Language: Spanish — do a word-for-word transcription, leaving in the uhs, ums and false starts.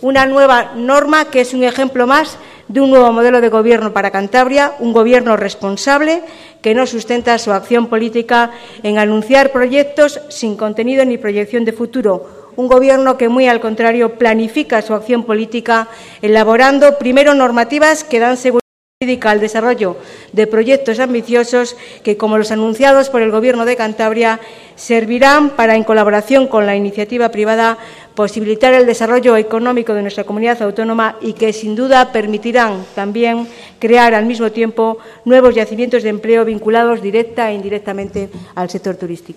una nueva norma que es un ejemplo más de un nuevo modelo de gobierno para Cantabria, un gobierno responsable que no sustenta su acción política en anunciar proyectos sin contenido ni proyección de futuro. Un gobierno que, muy al contrario, planifica su acción política elaborando primero normativas que dan seguridad jurídica al desarrollo de proyectos ambiciosos que, como los anunciados por el Gobierno de Cantabria, servirán para, en colaboración con la iniciativa privada, posibilitar el desarrollo económico de nuestra comunidad autónoma y que, sin duda, permitirán también crear al mismo tiempo nuevos yacimientos de empleo vinculados directa e indirectamente al sector turístico.